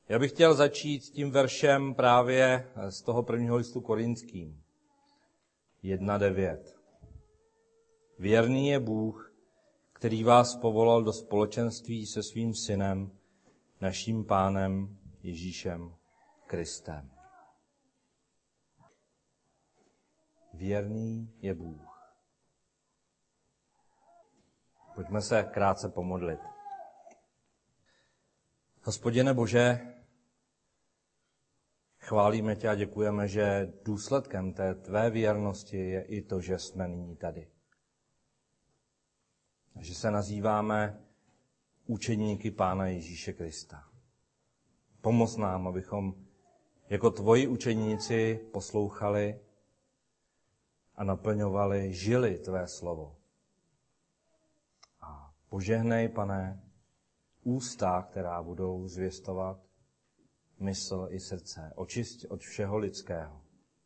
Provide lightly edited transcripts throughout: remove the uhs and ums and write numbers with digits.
Já bych chtěl začít s tím veršem právě z toho prvního listu Korinským. 1:9. Věrný je Bůh, který vás povolal do společenství se svým synem, naším Pánem Ježíšem Kristem. Věrný je Bůh. Pojďme se krátce pomodlit. Hospodine Bože, chválíme tě a děkujeme, že důsledkem té tvé věrnosti je i to, že jsme nyní tady. Že se nazýváme učedníky Pána Ježíše Krista. Pomoz nám, abychom jako tvoji učedníci poslouchali a naplňovali, žili tvé slovo. A požehnej, Pane, ústa, která budou zvěstovat mysl i srdce, očist od všeho lidského.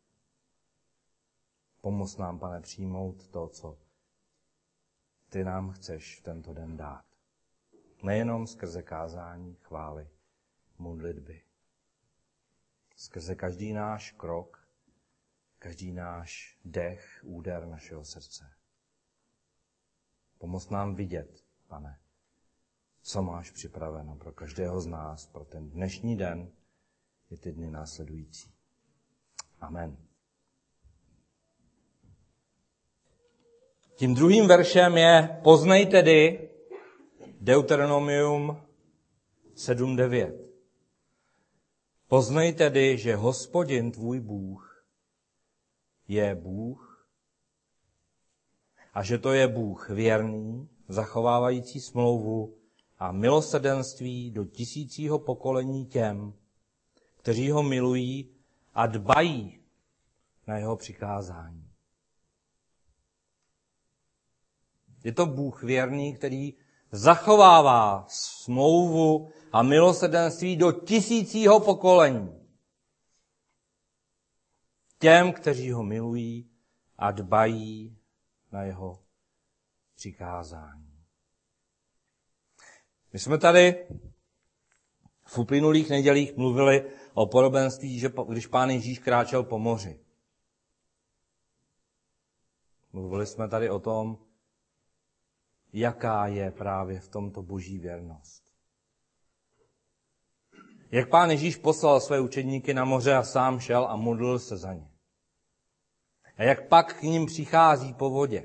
Pomoz nám, Pane, přijmout to, co ty nám chceš v tento den dát. Nejenom skrze kázání, chvály, modlitby. Skrze každý náš krok, každý náš dech, úder našeho srdce. Pomoz nám vidět, Pane, co máš připraveno pro každého z nás, pro ten dnešní den i ty dny následující. Amen. Tím druhým veršem je poznej tedy Deuteronomium 7:9. Poznej tedy, že Hospodin tvůj Bůh je Bůh a že to je Bůh věrný, zachovávající smlouvu a milosrdenství do 1000. pokolení těm, kteří ho milují a dbají na jeho přikázání. Je to Bůh věrný, který zachovává smlouvu a milosrdenství do 1000. pokolení. Těm, kteří ho milují a dbají na jeho přikázání. My jsme tady v uplynulých nedělích mluvili o podobenství, že když Pán Ježíš kráčel po moři. Mluvili jsme tady o tom, jaká je právě v tomto boží věrnost. Jak Pán Ježíš poslal své učedníky na moře a sám šel a modlil se za ně. A jak pak k nim přichází po vodě.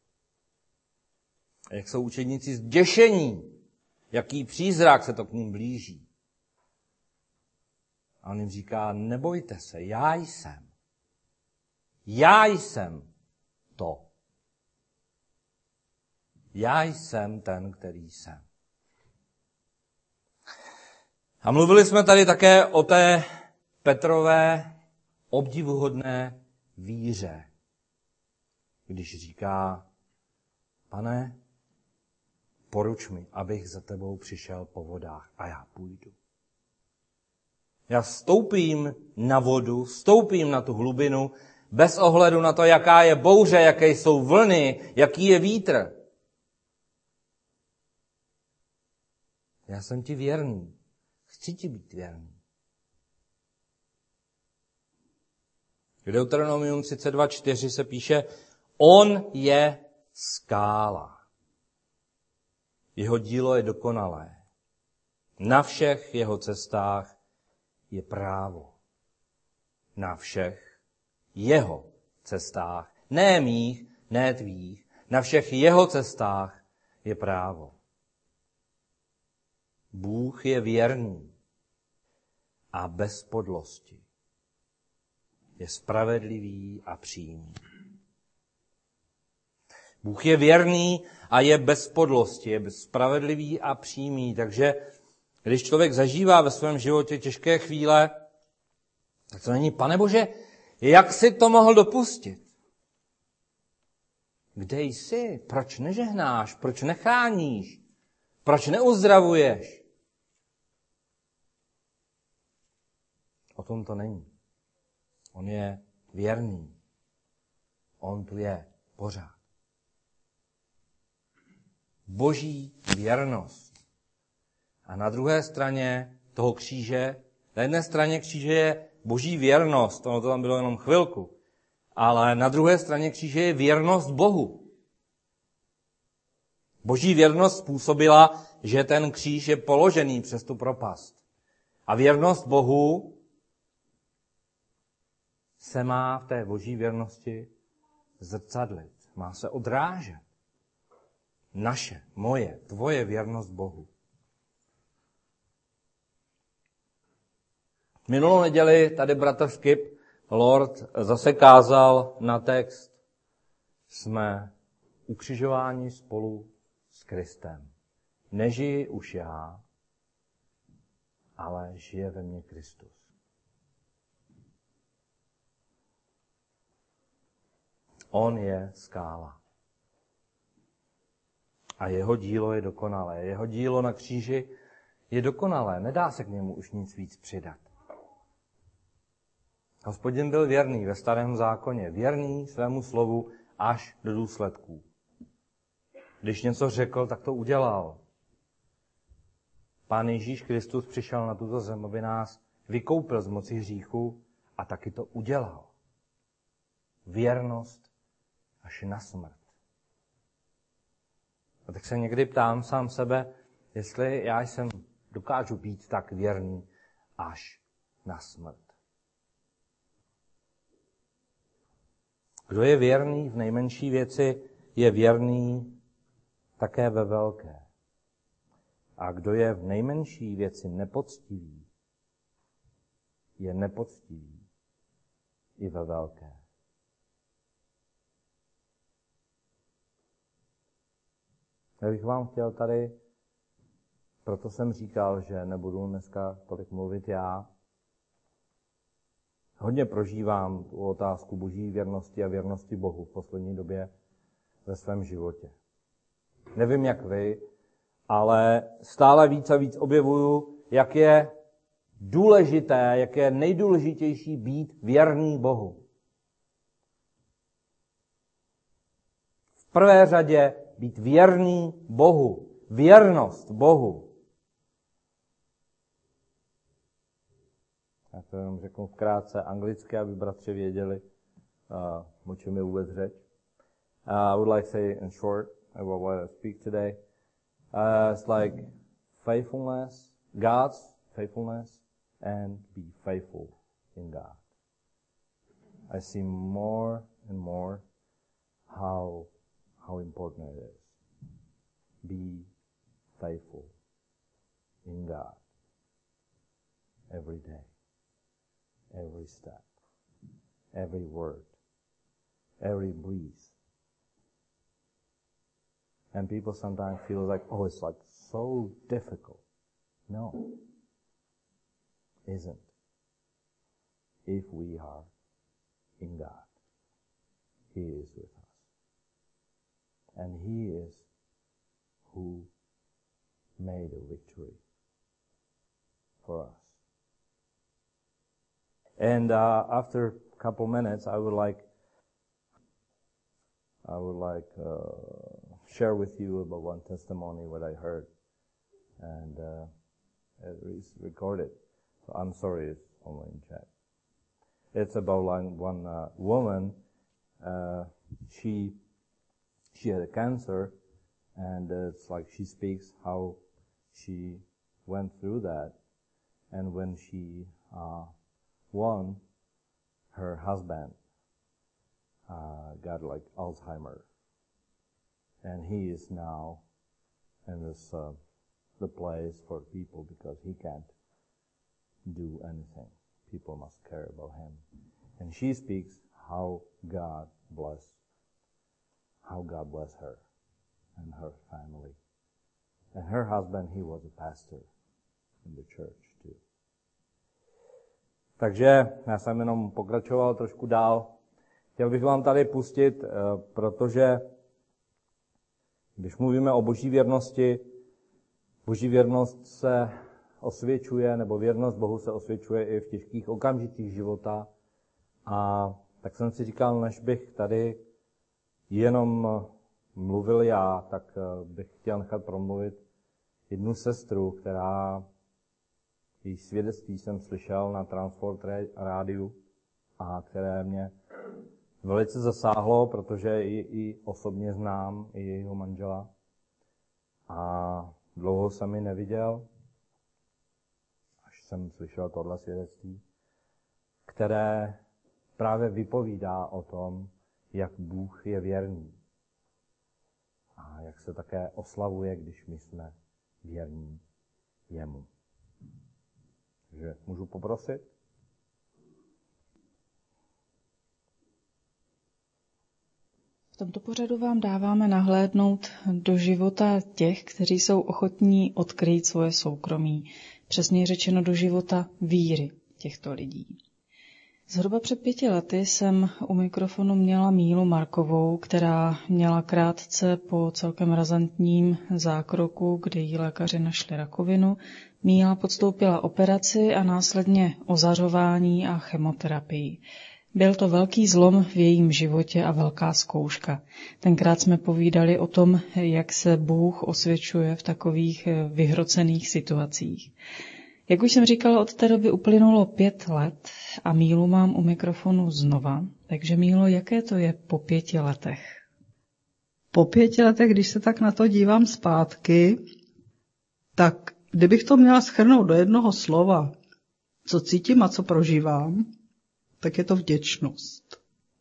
A jak jsou učedníci zděšení, jaký přízrak se to k ním blíží. A on jim říká, nebojte se, já jsem. Já jsem to. Já jsem ten, který jsem. A mluvili jsme tady také o té Petrové obdivuhodné víře, když říká, Pane, poruč mi, abych za tebou přišel po vodách a já půjdu. Já vstoupím na vodu, vstoupím na tu hlubinu, bez ohledu na to, jaká je bouře, jaké jsou vlny, jaký je vítr. Já jsem ti věrný. Chci ti být věrný. V Deuteronomium 32:4 se píše, on je skála. Jeho dílo je dokonalé. Na všech jeho cestách je právo. Na všech jeho cestách, ne mých, ne tvých, na všech jeho cestách je právo. Bůh je věrný a bez podlosti. Je spravedlivý a přímý. Bůh je věrný a je bez podlosti, je spravedlivý a přímý. Takže když člověk zažívá ve svém životě těžké chvíle, tak to není, Pane Bože, jak jsi to mohl dopustit? Kde jsi? Proč nežehnáš? Proč nechráníš? Proč neuzdravuješ? O tom to není. On je věrný. On tu je pořád. Boží věrnost. A na druhé straně toho kříže. Na jedné straně kříže je boží věrnost, ono to tam bylo jenom chvilku, ale na druhé straně kříže je věrnost Bohu. Boží věrnost způsobila, že ten kříž je položený přes tu propast. A věrnost Bohu se má v té boží věrnosti zrcadlit. Má se odrážet. Naše, moje, tvoje věrnost Bohu. Minulou neděli tady bratr Skip, Lord, zase kázal na text: jsme ukřižováni spolu s Kristem. Nežiji už já, ale žije ve mně Kristus. On je skála. A jeho dílo je dokonalé. Jeho dílo na kříži je dokonalé. Nedá se k němu už nic víc přidat. Hospodin byl věrný ve Starém zákoně. Věrný svému slovu až do důsledků. Když něco řekl, tak to udělal. Pán Ježíš Kristus přišel na tuto zem, aby nás vykoupil z moci hříchu a taky to udělal. Věrnost až na smrt. A tak se někdy ptám sám sebe, jestli já dokážu být tak věrný až na smrt. Kdo je věrný v nejmenší věci, je věrný také ve velké. A kdo je v nejmenší věci nepoctivý, je nepoctivý i ve velké. Já bych vám chtěl tady, proto jsem říkal, že nebudu dneska tolik mluvit já. Hodně prožívám tu otázku boží věrnosti a věrnosti Bohu v poslední době ve svém životě. Nevím, jak vy, ale stále víc a víc objevuju, jak je důležité, jak je nejdůležitější být věrný Bohu. V prvé řadě být věrný Bohu. Věrnost Bohu. Já to jenom řeknu krátce anglicky, aby bratři věděli, o čem je vůbec řeč. I would like to say in short about what I speak today. It's like faithfulness, God's faithfulness, and be faithful in God. I see more and more how important it is. Be faithful in God every day, every step, every word, every breath. And people sometimes feel like, oh, it's like so difficult. No, isn't. If we are in God, He is with us. And He is who made a victory for us. And after a couple minutes, I would like share with you about one testimony what I heard, and it is recorded. So I'm sorry, it's only in chat. It's about one woman. She had a cancer, and it's like she speaks how she went through that, and when she won, her husband got like Alzheimer's, and he is now in this the place for people because he can't do anything. People must care about him, and she speaks how God bless her and her family, and her husband, he was a pastor in the church too. Takže já jsem jenom pokračoval trošku dál. Chtěl bych vám tady pustit, protože když mluvíme o boží věrnosti, boží věrnost se osvědčuje, nebo věrnost Bohu se osvědčuje i v těžkých okamžicích života. A tak jsem si říkal, než bych tady jenom mluvil já, tak bych chtěl nechat promluvit jednu sestru, která její svědectví jsem slyšel na Transworld rádiu a které mě velice zasáhlo, protože i osobně znám i jejího manžela. A dlouho jsem ji neviděl, až jsem slyšel tohle svědectví, které právě vypovídá o tom, jak Bůh je věrný. A jak se také oslavuje, když my jsme věrní jemu. Takže můžu poprosit? V tomto pořadu vám dáváme nahlédnout do života těch, kteří jsou ochotní odkrýt svoje soukromí. Přesně řečeno do života víry těchto lidí. Zhruba před 5 lety jsem u mikrofonu měla Mílu Markovou, která měla krátce po celkem razantním zákroku, kdy jí lékaři našli rakovinu. Míla podstoupila operaci a následně ozařování a chemoterapii. Byl to velký zlom v jejím životě a velká zkouška. Tenkrát jsme povídali o tom, jak se Bůh osvědčuje v takových vyhrocených situacích. Jak už jsem říkala, od té doby uplynulo 5 let a Mílu mám u mikrofonu znova. Takže Mílo, jaké to je po 5 letech? Po 5 letech, když se tak na to dívám zpátky, tak kdybych to měla shrnout do jednoho slova, co cítím a co prožívám, tak je to vděčnost.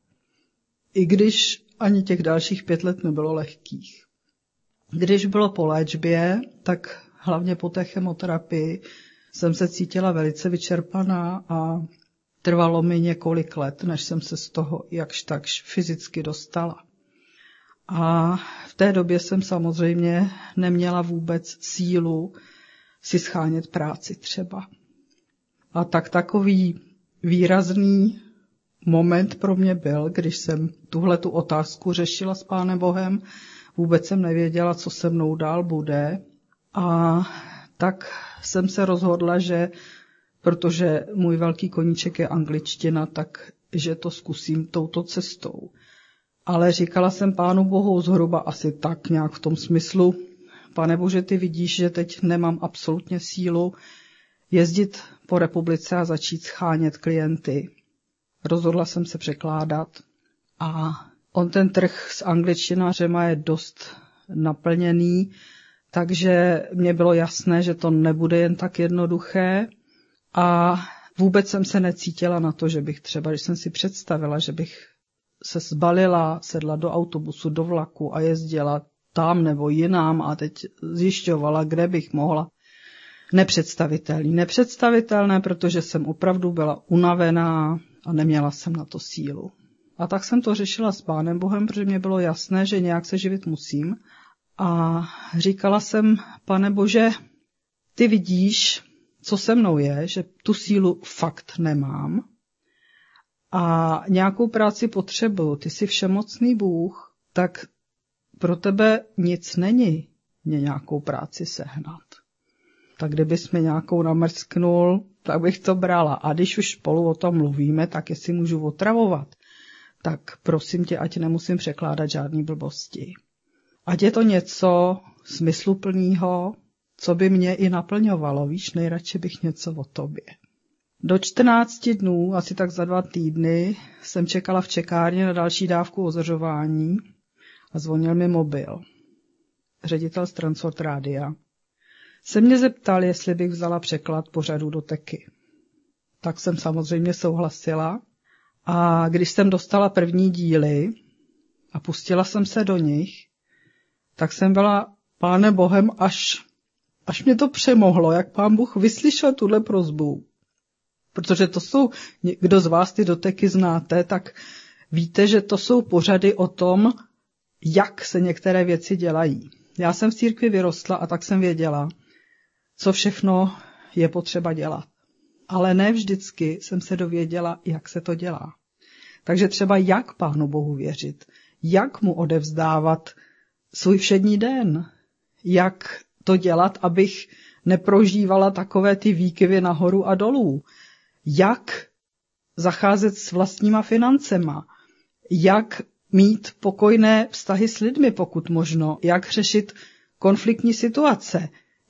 I když ani těch dalších 5 let nebylo lehkých. Když bylo po léčbě, tak hlavně po té chemoterapii jsem se cítila velice vyčerpaná a trvalo mi několik let, než jsem se z toho jakž takž fyzicky dostala. A v té době jsem samozřejmě neměla vůbec sílu si schánět práci třeba. A takový výrazný moment pro mě byl, když jsem tuhletu otázku řešila s Pánem Bohem. Vůbec jsem nevěděla, co se mnou dál bude. A tak jsem se rozhodla, že protože můj velký koníček je angličtina, takže to zkusím touto cestou. Ale říkala jsem Pánu Bohu zhruba asi tak nějak v tom smyslu: Pane Bože, ty vidíš, že teď nemám absolutně sílu jezdit po republice a začít schánět klienty. Rozhodla jsem se překládat a on ten trh s angličtinářema je dost naplněný, takže mně bylo jasné, že to nebude jen tak jednoduché a vůbec jsem se necítila na to, že bych třeba, když jsem si představila, že bych se zbalila, sedla do autobusu, do vlaku a jezdila tam nebo jinam a teď zjišťovala, kde bych mohla. Nepředstavitelné, protože jsem opravdu byla unavená a neměla jsem na to sílu. A tak jsem to řešila s Pánem Bohem, protože mě bylo jasné, že nějak se živit musím. A říkala jsem: Pane Bože, ty vidíš, co se mnou je, že tu sílu fakt nemám a nějakou práci potřebuju. Ty jsi všemocný Bůh, tak pro tebe nic není mě nějakou práci sehnat. Tak kdybys mi nějakou namrsknul, tak bych to brala. A když už spolu o tom mluvíme, tak jestli můžu otravovat, tak prosím tě, ať nemusím překládat žádný blbosti. Ať je to něco smysluplného, co by mě i naplňovalo. Víš, nejradši bych něco o tobě. Do 14 dnů, asi tak za 2 týdny, jsem čekala v čekárně na další dávku ozařování a zvonil mi mobil. Ředitel z Transworld rádia se mě zeptal, jestli bych vzala překlad pořadu do Teky. Tak jsem samozřejmě souhlasila a když jsem dostala první díly a pustila jsem se do nich, tak jsem byla Pánem Bohem, až mě to přemohlo, jak Pán Bůh vyslyšel tuhle prosbu. Protože to jsou, kdo z vás ty doteky znáte, tak víte, že to jsou pořady o tom, jak se některé věci dělají. Já jsem v církvi vyrostla a tak jsem věděla, co všechno je potřeba dělat. Ale ne vždycky jsem se dověděla, jak se to dělá. Takže třeba jak Pánu Bohu věřit, jak mu odevzdávat svůj všední den, jak to dělat, abych neprožívala takové ty výkyvy nahoru a dolů, jak zacházet s vlastníma financema, jak mít pokojné vztahy s lidmi, pokud možno, jak řešit konfliktní situace,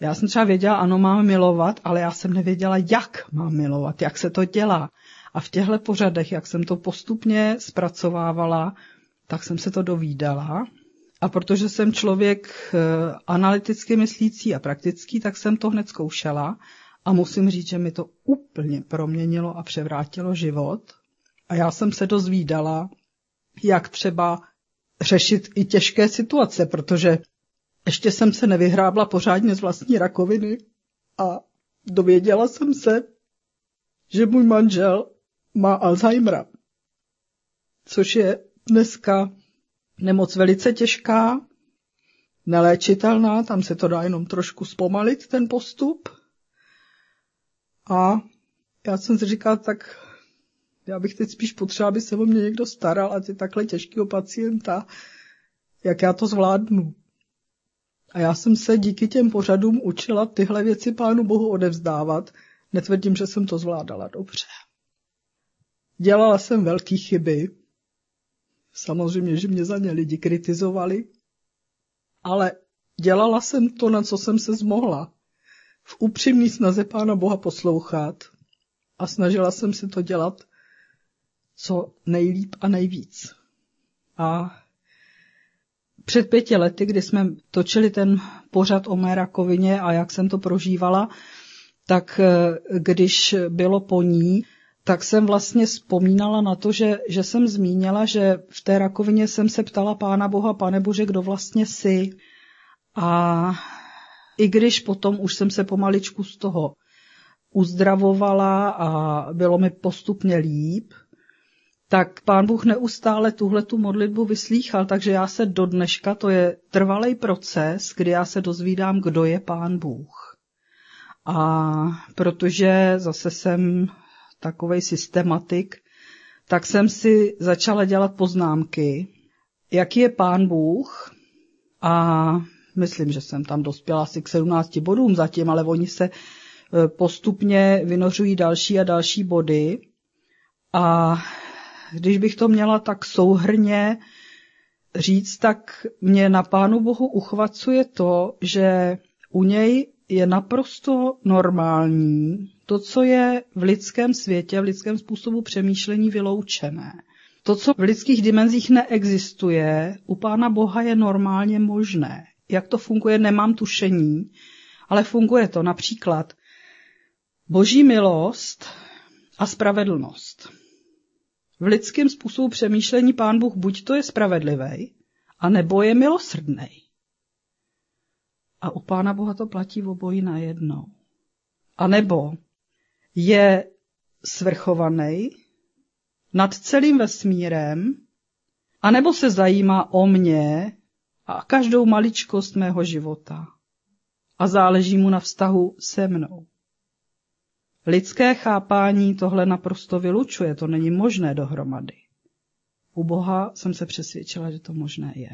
Já jsem třeba věděla, ano, mám milovat, ale já jsem nevěděla, jak mám milovat, jak se to dělá. A v těchto pořadech, jak jsem to postupně zpracovávala, tak jsem se to dovídala. A protože jsem člověk analyticky myslící a praktický, tak jsem to hned zkoušela. A musím říct, že mi to úplně proměnilo a převrátilo život. A já jsem se dozvídala, jak třeba řešit i těžké situace, protože ještě jsem se nevyhrábla pořádně z vlastní rakoviny a dověděla jsem se, že můj manžel má Alzheimera, což je dneska nemoc velice těžká, neléčitelná, tam se to dá jenom trošku zpomalit, ten postup. A já jsem si říkala, tak já bych teď spíš potřeba, aby se o mě někdo staral a ty takhle těžkého pacienta, jak já to zvládnu. A já jsem se díky těm pořadům učila tyhle věci Pánu Bohu odevzdávat. Netvrdím, že jsem to zvládala dobře. Dělala jsem velké chyby. Samozřejmě, že mě za ně lidi kritizovali. Ale dělala jsem to, na co jsem se zmohla. V upřímné snaze Pána Boha poslouchat. A snažila jsem se to dělat co nejlíp a nejvíc. A před 5 lety, kdy jsme točili ten pořad o mé rakovině a jak jsem to prožívala, tak když bylo po ní, tak jsem vlastně vzpomínala na to, že jsem zmínila, že v té rakovině jsem se ptala Pána Boha, Pane Bože, kdo vlastně jsi. A i když potom už jsem se pomaličku z toho uzdravovala a bylo mi postupně líp, tak Pán Bůh neustále tuhletu modlitbu vyslýchal, takže já se do dneška, to je trvalý proces, kdy já se dozvídám, kdo je Pán Bůh. A protože zase jsem takovej systematik, tak jsem si začala dělat poznámky, jaký je Pán Bůh. A myslím, že jsem tam dospěla asi k 17 bodům zatím, ale oni se postupně vynořují další a další body. A když bych to měla tak souhrnně říct, tak mě na Pánu Bohu uchvacuje to, že u něj je naprosto normální to, co je v lidském světě, v lidském způsobu přemýšlení vyloučené. To, co v lidských dimenzích neexistuje, u Pána Boha je normálně možné. Jak to funguje, nemám tušení, ale funguje to například Boží milost a spravedlnost. V lidském způsobu přemýšlení Pán Bůh buď to je spravedlivý, anebo je milosrdnej. A u Pána Boha to platí obojí najednou. A nebo je svrchovaný nad celým vesmírem, anebo se zajímá o mě a každou maličkost mého života. A záleží mu na vztahu se mnou. Lidské chápání tohle naprosto vylučuje, to není možné dohromady. U Boha jsem se přesvědčila, že to možné je.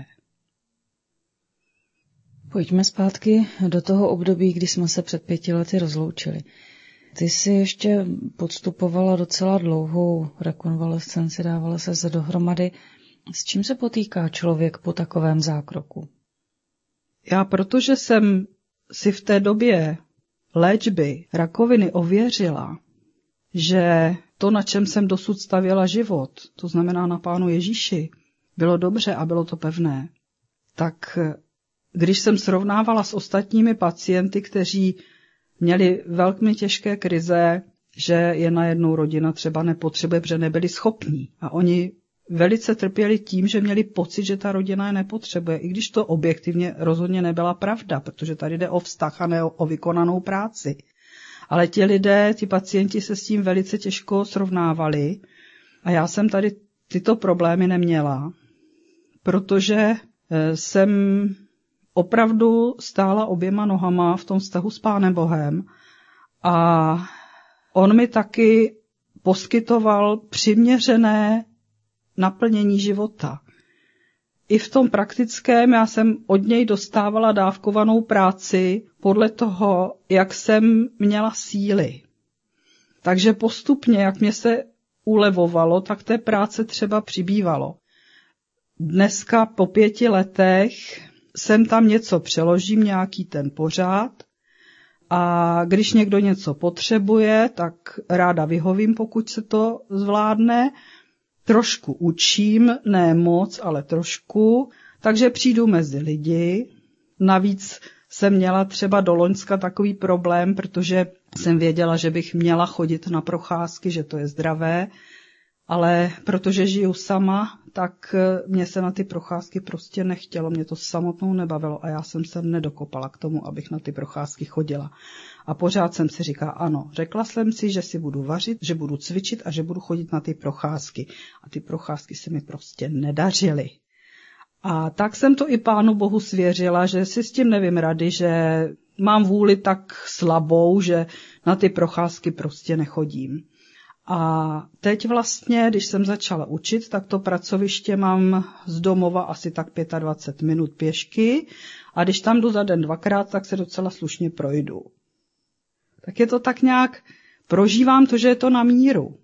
Pojďme zpátky do toho období, kdy jsme se před 5 lety rozloučili. Ty jsi ještě podstupovala docela dlouhou rekonvalescenci, dávala se dohromady. S čím se potýká člověk po takovém zákroku? Já, protože jsem si v té době léčby rakoviny ověřila, že to, na čem jsem dosud stavěla život, to znamená na Pánu Ježíši, bylo dobře a bylo to pevné, tak když jsem srovnávala s ostatními pacienty, kteří měli velmi těžké krize, že je najednou rodina třeba nepotřebuje, protože nebyli schopní. A oni velice trpěli tím, že měli pocit, že ta rodina je nepotřebuje, i když to objektivně rozhodně nebyla pravda, protože tady jde o vztah a ne o vykonanou práci. Ale ti lidé, ti pacienti se s tím velice těžko srovnávali a já jsem tady tyto problémy neměla, protože jsem opravdu stála oběma nohama v tom vztahu s Pánem Bohem a on mi taky poskytoval přiměřené naplnění života. I v tom praktickém já jsem od něj dostávala dávkovanou práci podle toho, jak jsem měla síly. Takže postupně, jak mě se ulevovalo, tak té práce třeba přibývalo. Dneska po 5 letech sem tam něco přeložím, nějaký ten pořád, A když někdo něco potřebuje, tak ráda vyhovím, pokud se to zvládne. Trošku učím, ne moc, ale trošku. Takže přijdu mezi lidi. Navíc jsem měla třeba do Loňska takový problém, protože jsem věděla, že bych měla chodit na procházky, že to je zdravé, ale protože žiju sama, tak mě se na ty procházky prostě nechtělo, mě to samotnou nebavilo a já jsem se nedokopala k tomu, abych na ty procházky chodila. A pořád jsem si říkala, ano, řekla jsem si, že si budu vařit, že budu cvičit a že budu chodit na ty procházky. A ty procházky se mi prostě nedařily. A tak jsem to i Pánu Bohu svěřila, že si s tím nevím rady, že mám vůli tak slabou, že na ty procházky prostě nechodím. A teď vlastně, když jsem začala učit, tak to pracoviště mám z domova asi tak 25 minut pěšky a když tam jdu za den 2krát, tak se docela slušně projdu. Tak je to tak nějak, prožívám to, že je to na míru.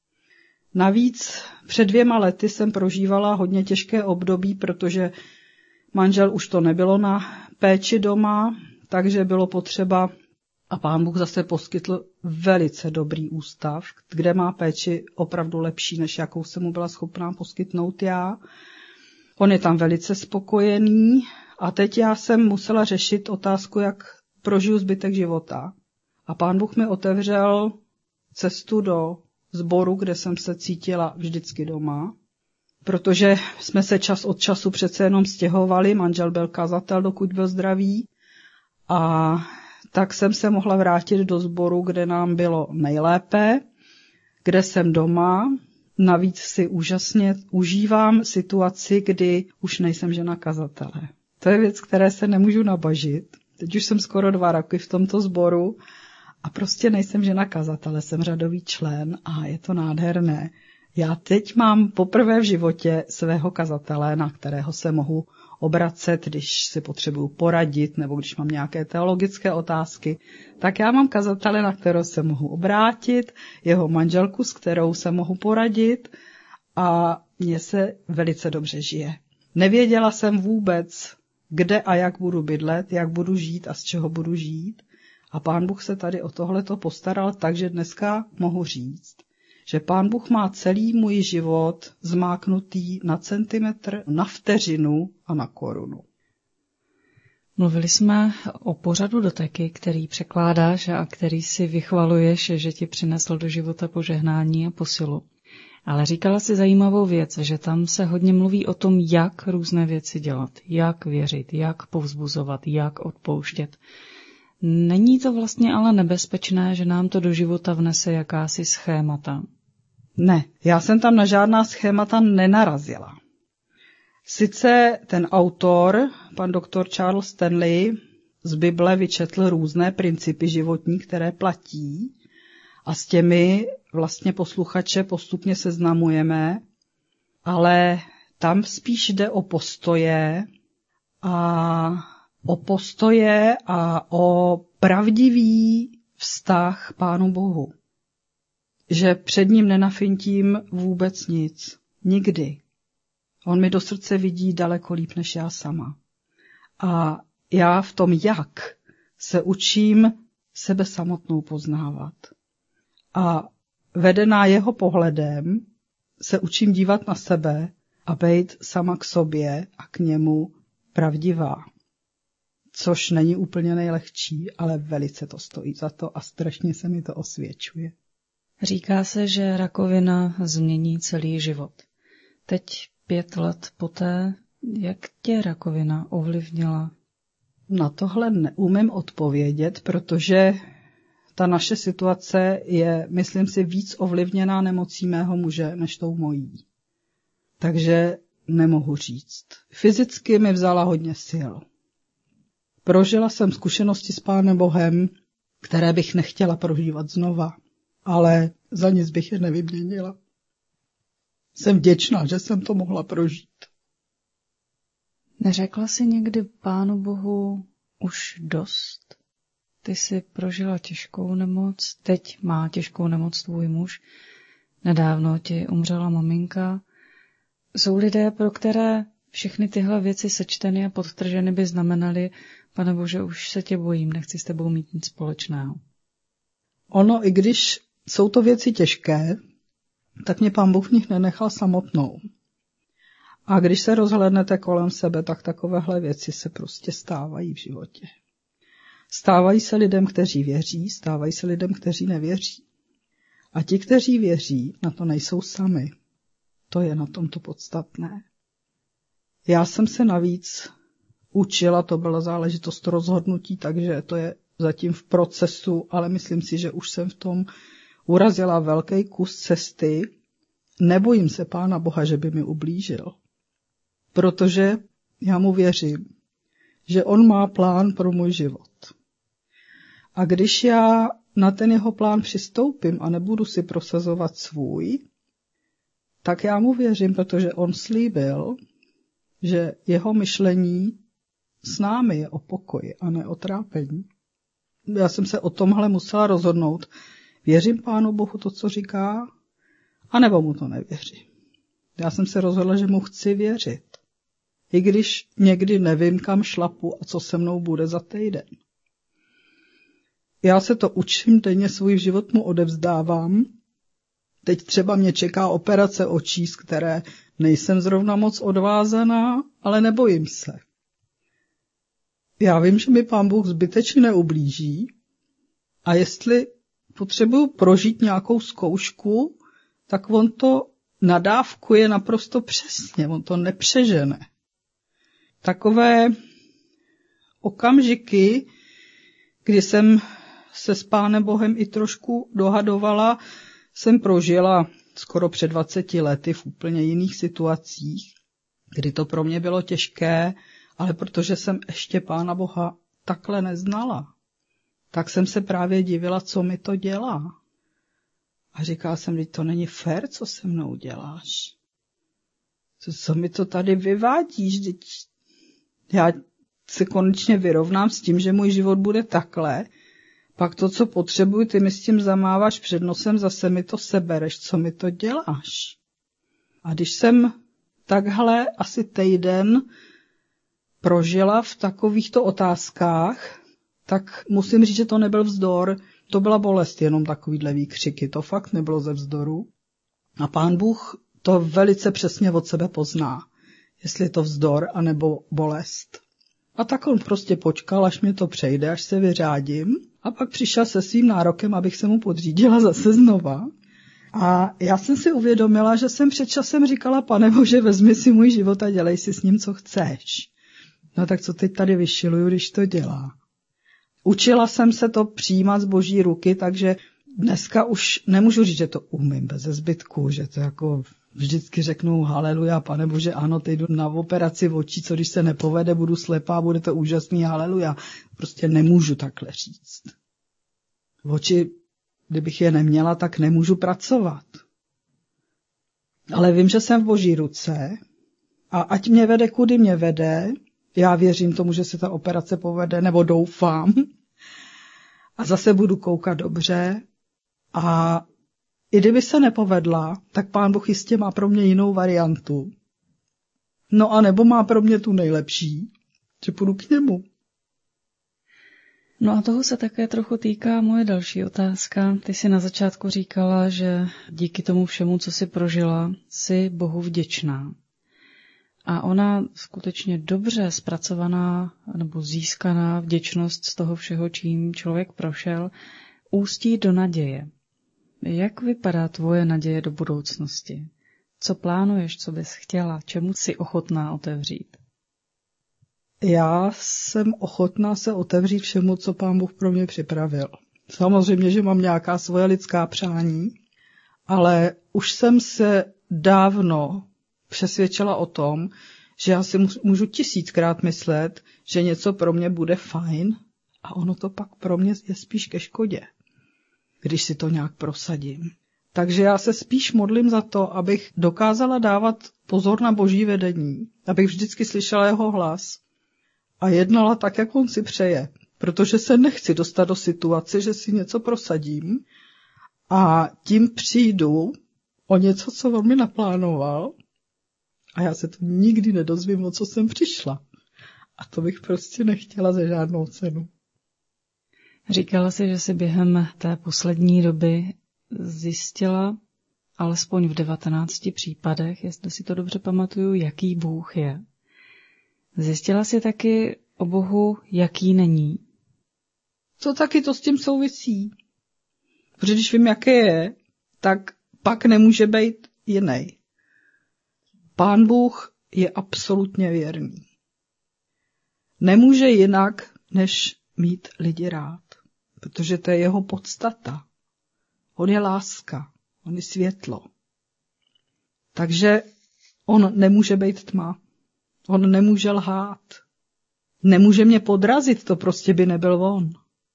Navíc před 2 lety jsem prožívala hodně těžké období, protože manžel už to nebylo na péči doma, takže bylo potřeba, a Pán Bůh zase poskytl velice dobrý ústav, kde má péči opravdu lepší, než jakou jsem mu byla schopná poskytnout já. On je tam velice spokojený a teď já jsem musela řešit otázku, jak prožiju zbytek života. A Pán Bůh mi otevřel cestu do sboru, kde jsem se cítila vždycky doma, protože jsme se čas od času přece jenom stěhovali, manžel byl kazatel, dokud byl zdravý, a tak jsem se mohla vrátit do sboru, kde nám bylo nejlépe, kde jsem doma. Navíc si úžasně užívám situaci, kdy už nejsem žena kazatele. To je věc, které se nemůžu nabažit. Teď už jsem skoro 2 roky v tomto sboru a prostě nejsem žena kazatele, jsem řadový člen a je to nádherné. Já teď mám poprvé v životě svého kazatele, na kterého se mohu obracet, když si potřebuju poradit nebo když mám nějaké teologické otázky, tak já mám kazatele, na kterého se mohu obrátit, jeho manželku, s kterou se mohu poradit a mně se velice dobře žije. Nevěděla jsem vůbec, kde a jak budu bydlet, jak budu žít a z čeho budu žít. A Pán Bůh se tady o tohleto postaral, takže dneska mohu říct, že Pán Bůh má celý můj život zmáknutý na centimetr, na vteřinu a na korunu. Mluvili jsme o pořadu Doteky, který překládáš a který si vychvaluješ, že ti přinesl do života požehnání a posilu. Ale říkala si zajímavou věc, že tam se hodně mluví o tom, jak různé věci dělat, jak věřit, jak povzbuzovat, jak odpouštět. Není to vlastně ale nebezpečné, že nám to do života vnese jakási schémata? Ne, já jsem tam na žádná schémata nenarazila. Sice ten autor, pan doktor Charles Stanley, z Bible vyčetl různé principy životní, které platí, a s těmi vlastně posluchače postupně seznamujeme, ale tam spíš jde o postoje a o pravdivý vztah Pánu Bohu. Že před ním nenafintím vůbec nic. Nikdy. On mi do srdce vidí daleko líp než já sama. A já v tom jak se učím sebe samotnou poznávat. A vedená jeho pohledem se učím dívat na sebe a být sama k sobě a k němu pravdivá. Což není úplně nejlehčí, ale velice to stojí za to a strašně se mi to osvědčuje. Říká se, že rakovina změní celý život. Teď 5 let poté, jak tě rakovina ovlivnila? Na tohle neumím odpovědět, protože ta naše situace je, myslím si, víc ovlivněná nemocí mého muže než tou mojí. Takže nemohu říct. Fyzicky mi vzala hodně sil. Prožila jsem zkušenosti s Pánem Bohem, které bych nechtěla prožívat znova, ale za nic bych je nevyměnila. Jsem vděčná, že jsem to mohla prožít. Neřekla jsi někdy Pánu Bohu už dost? Ty jsi prožila těžkou nemoc, teď má těžkou nemoc tvůj muž, nedávno ti umřela maminka. Jsou lidé, pro které Všechny tyhle věci sečteny a podtrženy by znamenaly, Pane Bože, už se tě bojím, nechci s tebou mít nic společného. Ono, i když jsou to věci těžké, tak mě Pán Bůh v nich nenechal samotnou. A když se rozhlédnete kolem sebe, tak takovéhle věci se prostě stávají v životě. Stávají se lidem, kteří věří, stávají se lidem, kteří nevěří. A ti, kteří věří, na to nejsou sami. To je na tomto podstatné. Já jsem se navíc učila, to byla záležitost rozhodnutí, takže to je zatím v procesu, ale myslím si, že už jsem v tom urazila velký kus cesty. Nebojím se Pána Boha, že by mi ublížil. Protože já mu věřím, že on má plán pro můj život. A když já na ten jeho plán přistoupím a nebudu si prosazovat svůj, tak já mu věřím, protože on slíbil, že jeho myšlení s námi je o pokoji a ne o trápení. Já jsem se o tomhle musela rozhodnout. Věřím Pánu Bohu to, co říká, anebo mu to nevěřím. Já jsem se rozhodla, že mu chci věřit. I když někdy nevím, kam šlapu a co se mnou bude za týden. Já se to učím, denně svůj život mu odevzdávám. Teď třeba mě čeká operace očí, z které nejsem zrovna moc odvázaná, ale nebojím se. Já vím, že mi Pán Bůh zbytečně neublíží a jestli potřebuju prožít nějakou zkoušku, tak on to nadávkuje naprosto přesně, on to nepřežene. Takové okamžiky, kdy jsem se s Pánem Bohem i trošku dohadovala, jsem prožila skoro před 20 lety v úplně jiných situacích, kdy to pro mě bylo těžké, ale protože jsem ještě Pána Boha takhle neznala, tak jsem se právě divila, co mi to dělá. A říkala jsem, že to není fér, co se mnou děláš. Co mi to tady vyvádíš? Já se konečně vyrovnám s tím, že můj život bude takhle, pak to, co potřebuji, ty mi s tím zamáváš před nosem, zase mi to sebereš, co mi to děláš. A když jsem takhle asi týden prožila v takovýchto otázkách, tak musím říct, že to nebyl vzdor, to byla bolest, jenom takovýhle výkřiky, to fakt nebylo ze vzdoru. A Pán Bůh to velice přesně od sebe pozná, jestli je to vzdor anebo bolest. A tak on prostě počkal, až mě to přejde, až se vyřádím. A pak přišel se svým nárokem, abych se mu podřídila zase znova. A já jsem si uvědomila, že jsem před časem říkala, Pane Bože, vezmi si můj život a dělej si s ním, co chceš. No tak co teď tady vyšiluju, když to dělá? Učila jsem se to přijímat z Boží ruky, takže dneska už nemůžu říct, že to umím bez zbytku, že to jako vždycky řeknu haleluja, Pane Bože, ano, teď jdu na operaci očí, co když se nepovede, budu slepá, bude to úžasný, haleluja. Prostě nemůžu takhle říct. Oči, kdybych je neměla, tak nemůžu pracovat. Ale vím, že jsem v Boží ruce a ať mě vede, kudy mě vede, já věřím tomu, že se ta operace povede, nebo doufám. A zase budu koukat dobře. A i kdyby se nepovedla, tak Pán Bůh jistě má pro mě jinou variantu. No a nebo má pro mě tu nejlepší, že půjdu k němu. No a toho se také trochu týká moje další otázka. Ty jsi na začátku říkala, že díky tomu všemu, co jsi prožila, jsi Bohu vděčná. A ona skutečně dobře zpracovaná nebo získaná vděčnost z toho všeho, čím člověk prošel, ústí do naděje. Jak vypadá tvoje naděje do budoucnosti? Co plánuješ, co bys chtěla, čemu jsi ochotná otevřít? Já jsem ochotná se otevřít všemu, co Pán Bůh pro mě připravil. Samozřejmě, že mám nějaká svoje lidská přání, ale už jsem se dávno přesvědčila o tom, že já si můžu 1000krát myslet, že něco pro mě bude fajn a ono to pak pro mě je spíš ke škodě, když si to nějak prosadím. Takže já se spíš modlím za to, abych dokázala dávat pozor na Boží vedení, abych vždycky slyšela jeho hlas a jednala tak, jak on si přeje, protože se nechci dostat do situace, že si něco prosadím a tím přijdu o něco, co on mi naplánoval A já se to nikdy nedozvím, o co jsem přišla. A to bych prostě nechtěla za žádnou cenu. Říkala si, že si během té poslední doby zjistila, alespoň v 19 případech, jestli si to dobře pamatuju, jaký Bůh je. Zjistila si taky o Bohu, jaký není. To taky to s tím souvisí. Protože když vím, jaké je, tak pak nemůže být jiný. Pán Bůh je absolutně věrný. Nemůže jinak, než mít lidi rád. Protože to je jeho podstata. On je láska. On je světlo. Takže on nemůže být tma. On nemůže lhát. Nemůže mě podrazit, to prostě by nebyl on.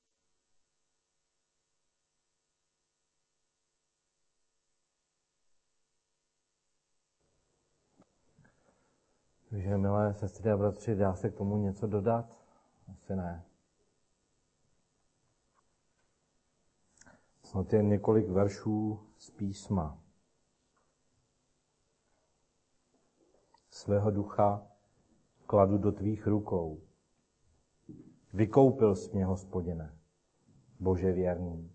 Takže, milé sestry a bratři, dá se k tomu něco dodat? Asi ne. Snad je několik veršů z písma. Svého ducha kladu do tvých rukou. Vykoupil jsi mě, Hospodine, Bože věrný.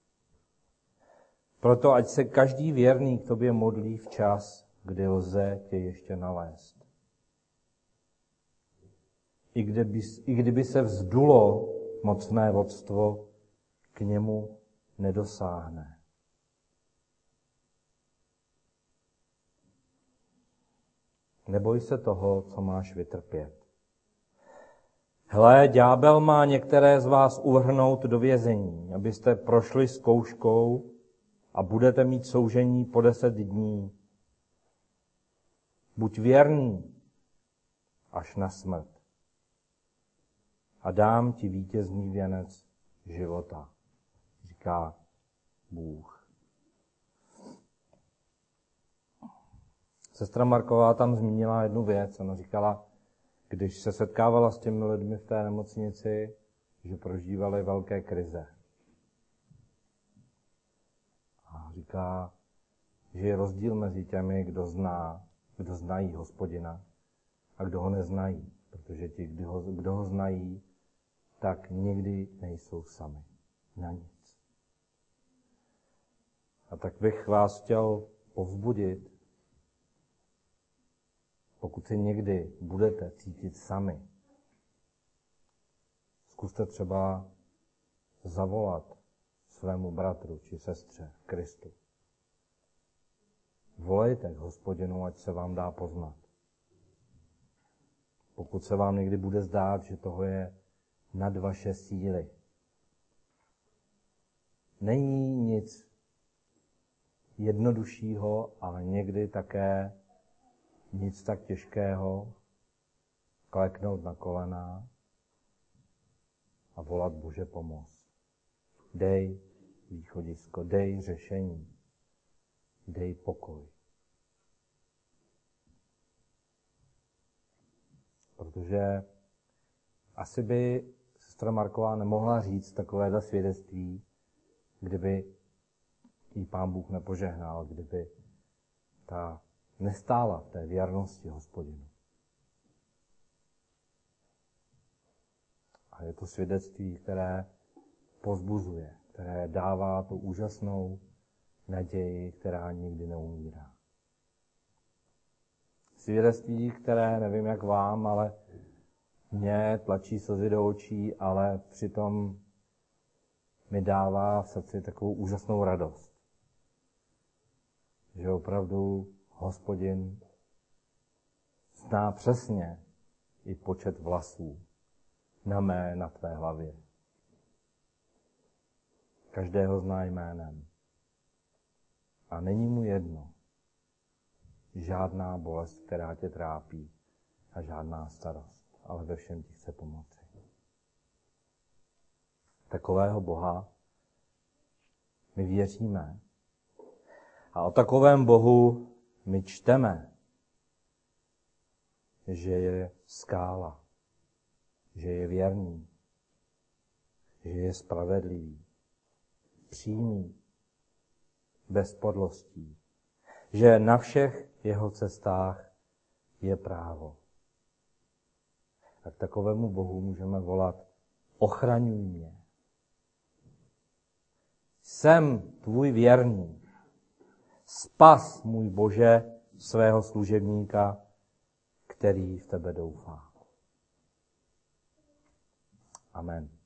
Proto ať se každý věrný k tobě modlí včas, kdy lze tě ještě nalézt. I kdyby se vzdulo mocné vodstvo, k němu nedosáhne. Neboj se toho, co máš vytrpět. Hle, ďábel má některé z vás uvrhnout do vězení, abyste prošli zkouškou a budete mít soužení po 10 dní. Buď věrný až na smrt a dám ti vítězný věnec života, říká Bůh. Sestra Marková tam zmínila jednu věc. Ona říkala, když se setkávala s těmi lidmi v té nemocnici, že prožívali velké krize. A říká, že je rozdíl mezi těmi, kdo znají Hospodina a kdo ho neznají. Protože ti, kdo ho znají, tak někdy nejsou sami na nic. A tak bych vás chtěl povzbudit, pokud se někdy budete cítit sami, zkuste třeba zavolat svému bratru či sestře v Kristu. Volejte k Hospodinu, ať se vám dá poznat. Pokud se vám někdy bude zdát, že toho je nad vaše síly. Není nic jednoduššího, ale někdy také nic tak těžkého, kleknout na kolena a volat Bože pomoc. Dej východisko, dej řešení, dej pokoj. Protože asi by sestra Marková nemohla říct takovéhle svědectví, kdyby jí Pán Bůh nepožehnal, kdyby ta nestála v té věrnosti Hospodinu. A je to svědectví, které povzbuzuje, které dává tu úžasnou naději, která nikdy neumírá. Svědectví, které, nevím jak vám, ale mě tlačí slzy do očí, ale přitom mi dává v srdci takovou úžasnou radost. Že opravdu Hospodin zná přesně i počet vlasů na tvé hlavě. Každého zná jménem. A není mu jedno žádná bolest, která tě trápí a žádná starost, ale ve všem ti chce pomoci. Takového Boha my věříme. A o takovém Bohu my čteme, že je skála, že je věrný, že je spravedlivý, přímý, bez podlostí, že na všech jeho cestách je právo. A k takovému Bohu můžeme volat: ochraňuj mě. Jsem tvůj věrný. Spas, můj Bože, svého služebníka, který v tebe doufá. Amen.